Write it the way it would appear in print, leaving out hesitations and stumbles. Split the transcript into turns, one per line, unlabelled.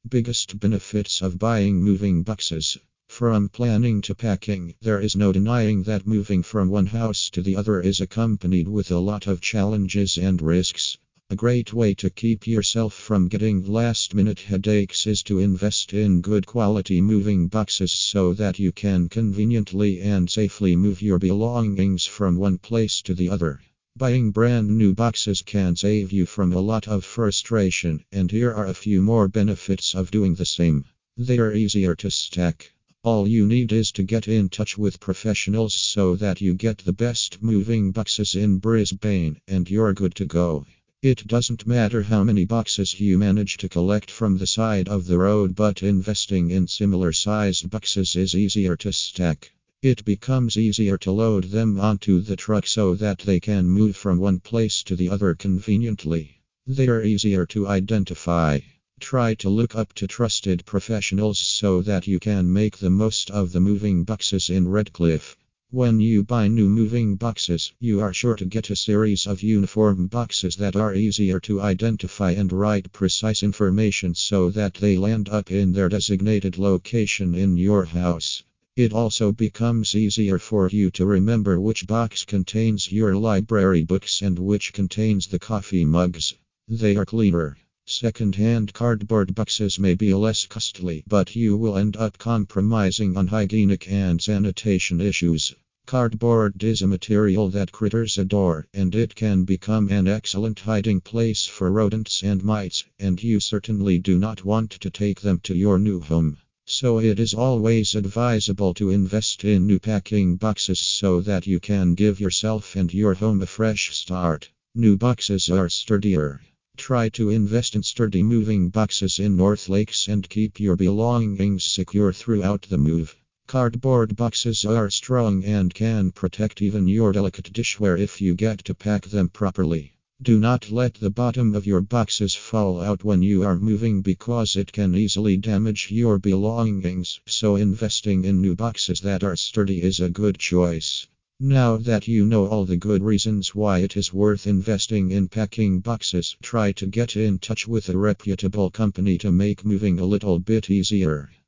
Biggest benefits of buying moving boxes. From planning to packing, there is no denying that moving from one house to the other is accompanied with a lot of challenges and risks. A great way to keep yourself from getting last minute headaches is to invest in good quality moving boxes so that you can conveniently and safely move your belongings from one place to the other. Buying brand new boxes can save you from a lot of frustration, and here are a few more benefits of doing the same. They are easier to stack. All you need is to get in touch with professionals so that you get the best moving boxes in Brisbane, and you're good to go. It doesn't matter how many boxes you manage to collect from the side of the road, but investing in similar sized boxes is easier to stack. It becomes easier to load them onto the truck so that they can move from one place to the other conveniently. They are easier to identify. Try to look up to trusted professionals so that you can make the most of the moving boxes in Redcliffe. When you buy new moving boxes, you are sure to get a series of uniform boxes that are easier to identify and write precise information so that they land up in their designated location in your house. It also becomes easier for you to remember which box contains your library books and which contains the coffee mugs. They are cleaner. Second-hand cardboard boxes may be less costly, but you will end up compromising on hygienic and sanitation issues. Cardboard is a material that critters adore, and it can become an excellent hiding place for rodents and mites, and you certainly do not want to take them to your new home. So it is always advisable to invest in new packing boxes so that you can give yourself and your home a fresh start. New boxes are sturdier. Try to invest in sturdy moving boxes in North Lakes and keep your belongings secure throughout the move. Cardboard boxes are strong and can protect even your delicate dishware if you get to pack them properly. Do not let the bottom of your boxes fall out when you are moving because it can easily damage your belongings, so investing in new boxes that are sturdy is a good choice. Now that you know all the good reasons why it is worth investing in packing boxes, try to get in touch with a reputable company to make moving a little bit easier.